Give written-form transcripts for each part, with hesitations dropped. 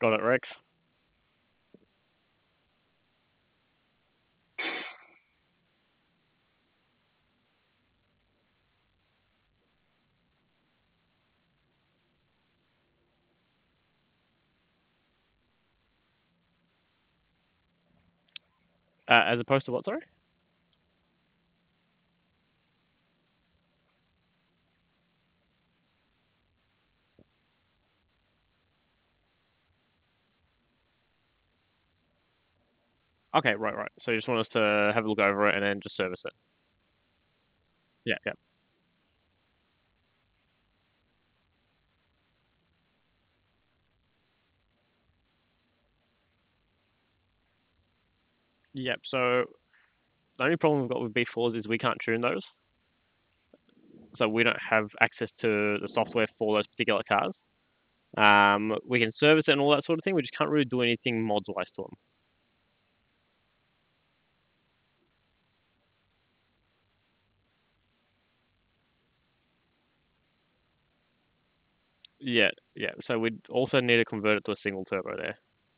Got it, Rex. As opposed to what, sorry? Okay, right. So you just want us to have a look over it and then just service it. Yeah. Yep. So the only problem we've got with B4s is we can't tune those. So we don't have access to the software for those particular cars. We can service it and all that sort of thing. We just can't really do anything mods wise to them. Yeah. So we'd also need to convert it to a single turbo there.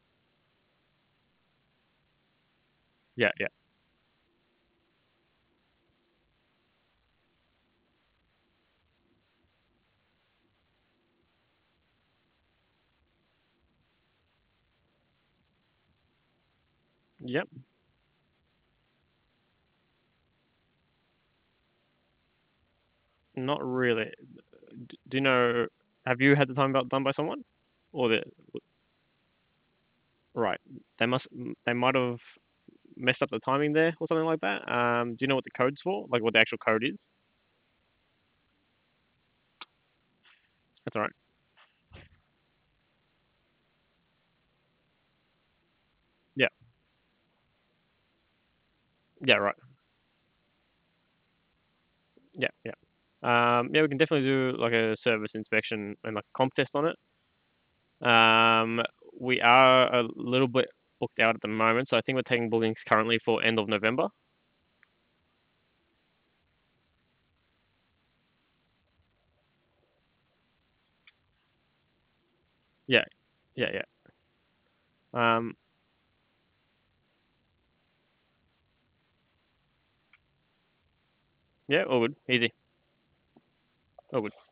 Yeah. Yep. Not really. Do you know? Have you had the time done by someone, or the right? They must. They might have messed up the timing there or something like that. Do you know what the code's for? Like what the actual code is? That's all right. Yeah. Yeah. Right. Yeah. Yeah, we can definitely do like a service inspection and like a comp test on it. Um, we are a little bit booked out at the moment, so I think we're taking bookings currently for end of November. Yeah. Yeah. Um, yeah, all good. Easy. All good.